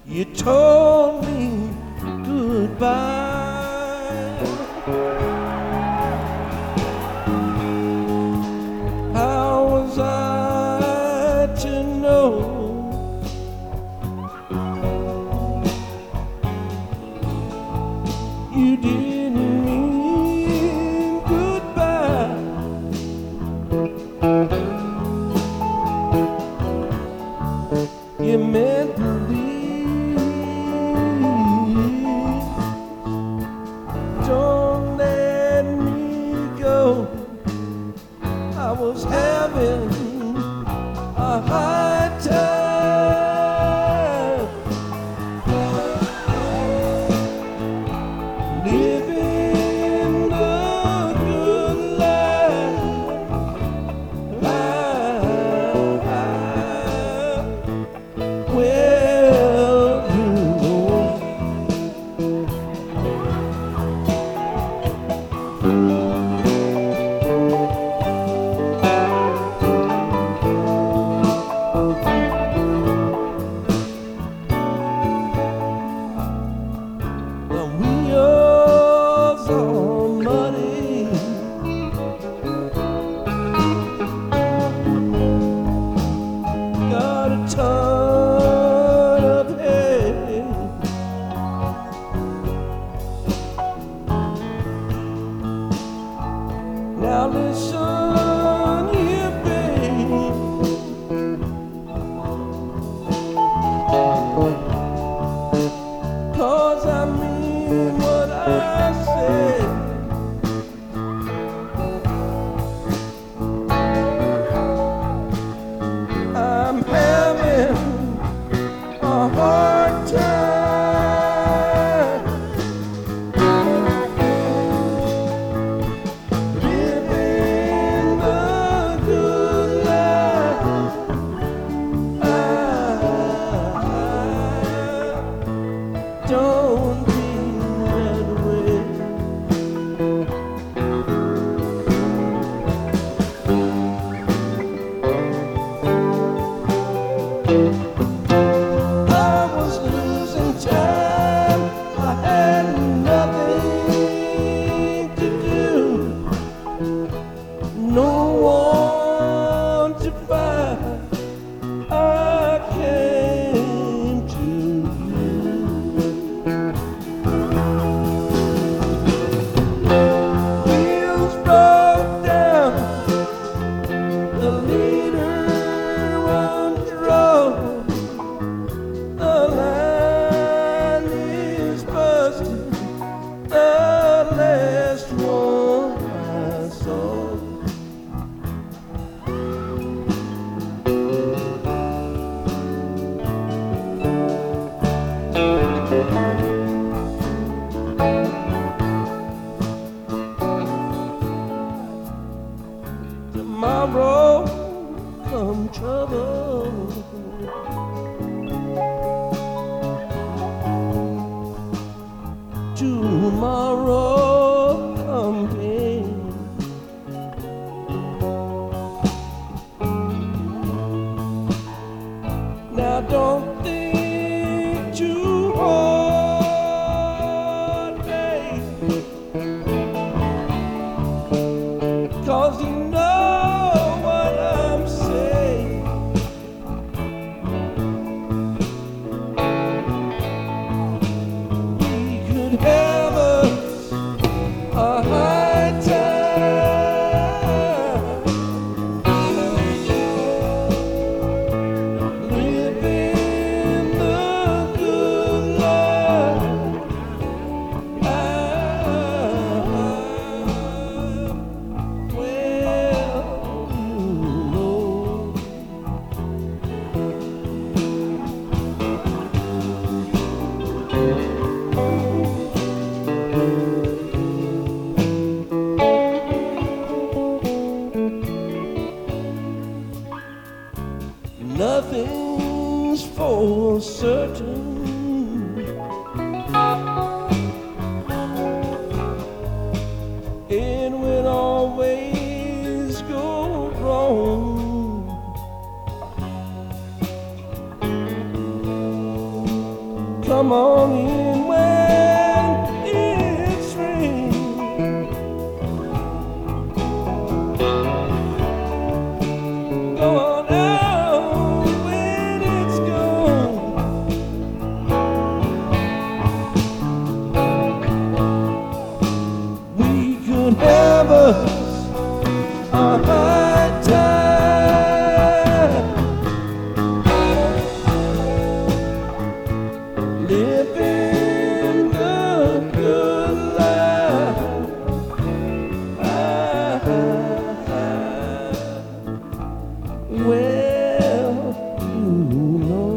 You told me goodbye. How was I to know you didn't mean goodbye? You meant to leave. Don't let me go. I was having a hard time living the good life. Well, you the wheels are muddy, got a ton of hay. Now listen here, babe, 'cause I mean what I say. I'm having a hard time living the good life. Don't be that way. I was losing time. I had nothing to do, no one to find. I came to you. Wheels broke down, the leader undrove. The line is busted, the last one I saw. Tomorrow come trouble. Tomorrow come pain. Now don't think too hard, babe, 'cause you know what I'm saying. We could have a come on in when it's rain. Go on out when it's gone. We could have a high time living the good life. Well, you know.